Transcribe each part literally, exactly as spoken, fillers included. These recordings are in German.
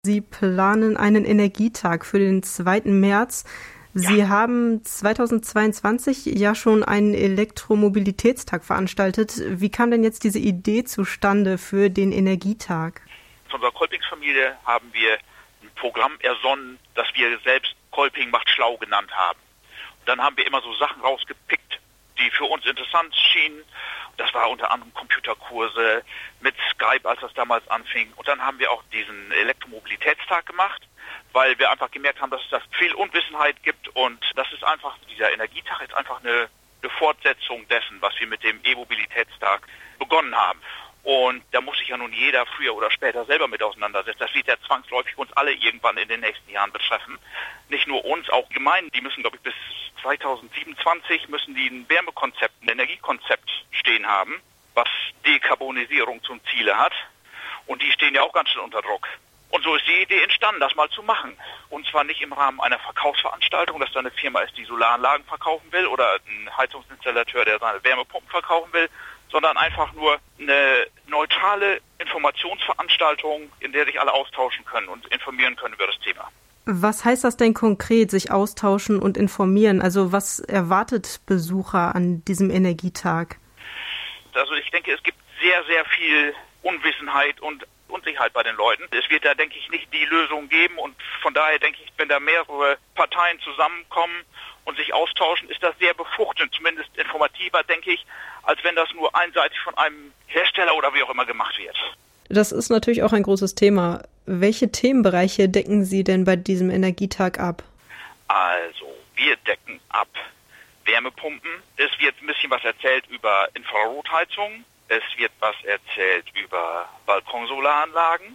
Sie planen einen Energietag für den zweiten März. Sie ja. haben zweitausendzweiundzwanzig ja schon einen Elektromobilitätstag veranstaltet. Wie kam denn jetzt diese Idee zustande für den Energietag? Von unserer Kolpingsfamilie haben wir ein Programm ersonnen, das wir selbst Kolping macht schlau genannt haben. Und dann haben wir immer so Sachen rausgepickt, die für uns interessant schienen. Das war unter anderem Computerkurse mit Skype, als das damals anfing. Und dann haben wir auch diesen Elektromobilitätstag gemacht, weil wir einfach gemerkt haben, dass es da viel Unwissenheit gibt. Und das ist einfach, dieser Energietag ist einfach eine, eine Fortsetzung dessen, was wir mit dem E-Mobilitätstag begonnen haben. Und da muss sich ja nun jeder früher oder später selber mit auseinandersetzen. Das wird ja zwangsläufig uns alle irgendwann in den nächsten Jahren betreffen. Nicht nur uns, auch Gemeinden, die müssen, glaube ich, bis zweitausendsiebenundzwanzig müssen die ein Wärmekonzept, ein Energiekonzept stehen haben, was Dekarbonisierung zum Ziele hat. Und die stehen ja auch ganz schön unter Druck. Und so ist die Idee entstanden, das mal zu machen. Und zwar nicht im Rahmen einer Verkaufsveranstaltung, dass da eine Firma ist, die Solaranlagen verkaufen will oder ein Heizungsinstallateur, der seine Wärmepumpen verkaufen will, sondern einfach nur eine neutrale Informationsveranstaltung, in der sich alle austauschen können und informieren können über das Thema. Was heißt das denn konkret, sich austauschen und informieren? Also was erwartet Besucher an diesem Energietag? Also ich denke, es gibt sehr, sehr viel Unwissenheit und Unsicherheit bei den Leuten. Es wird da, denke ich, nicht die Lösung geben und von daher denke ich, wenn da mehrere Parteien zusammenkommen und sich austauschen, ist das sehr befruchtend, zumindest informativer, denke ich, als wenn das nur einseitig von einem Hersteller oder wie auch immer gemacht wird. Das ist natürlich auch ein großes Thema. Welche Themenbereiche decken Sie denn bei diesem Energietag ab? Also, wir decken ab Wärmepumpen. Es wird ein bisschen was erzählt über Infrarotheizungen. Es wird was erzählt über Balkonsolaranlagen,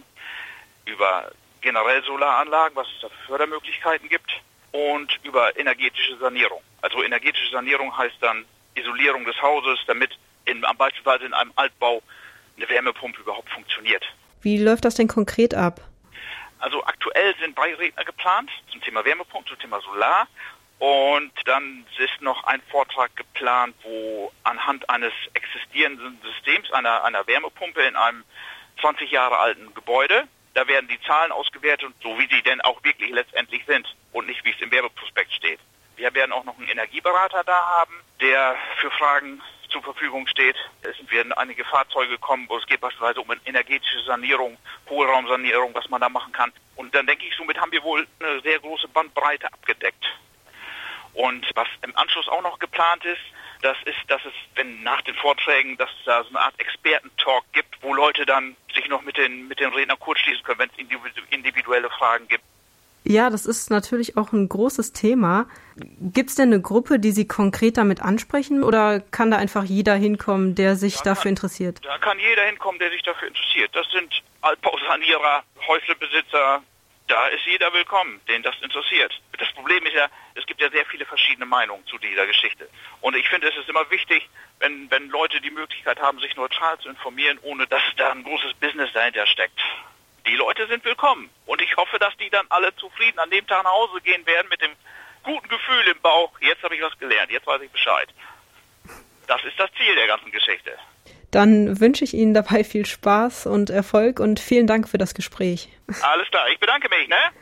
über generell Solaranlagen, was es da für Fördermöglichkeiten gibt und über energetische Sanierung. Also energetische Sanierung heißt dann Isolierung des Hauses, damit in, beispielsweise in einem Altbau eine Wärmepumpe überhaupt funktioniert. Wie läuft das denn konkret ab? Also aktuell sind drei Redner geplant zum Thema Wärmepumpe, zum Thema Solar. Und dann ist noch ein Vortrag geplant, wo anhand eines existierenden Systems, einer, einer Wärmepumpe in einem zwanzig Jahre alten Gebäude, da werden die Zahlen ausgewertet, so wie sie denn auch wirklich letztendlich sind und nicht, wie es im Werbeprospekt steht. Wir werden auch noch einen Energieberater da haben, der für Fragen zur Verfügung steht. Es werden einige Fahrzeuge kommen, wo es geht beispielsweise um eine energetische Sanierung, Hohlraumsanierung, was man da machen kann. Und dann denke ich, somit haben wir wohl eine sehr große Bandbreite abgedeckt. Und was im Anschluss auch noch geplant ist, das ist, dass es, wenn nach den Vorträgen, dass es da so eine Art Experten-Talk gibt, wo Leute dann sich noch mit den, mit den Rednern kurzschließen können, wenn es individuelle Fragen gibt. Ja, das ist natürlich auch ein großes Thema. Gibt es denn eine Gruppe, die Sie konkret damit ansprechen oder kann da einfach jeder hinkommen, der sich da dafür kann, interessiert? Da kann jeder hinkommen, der sich dafür interessiert. Das sind Altbausanierer, Häuslebesitzer. Da ist jeder willkommen, den das interessiert. Das Problem ist ja, es gibt ja sehr viele verschiedene Meinungen zu dieser Geschichte. Und ich finde, es ist immer wichtig, wenn, wenn Leute die Möglichkeit haben, sich neutral zu informieren, ohne dass da ein großes Business dahinter steckt. Die Leute sind willkommen. Und ich hoffe, dass die dann alle zufrieden an dem Tag nach Hause gehen werden mit dem guten Gefühl im Bauch. Jetzt habe ich was gelernt, jetzt weiß ich Bescheid. Das ist das Ziel der ganzen Geschichte. Dann wünsche ich Ihnen dabei viel Spaß und Erfolg und vielen Dank für das Gespräch. Alles klar, ich bedanke mich, ne?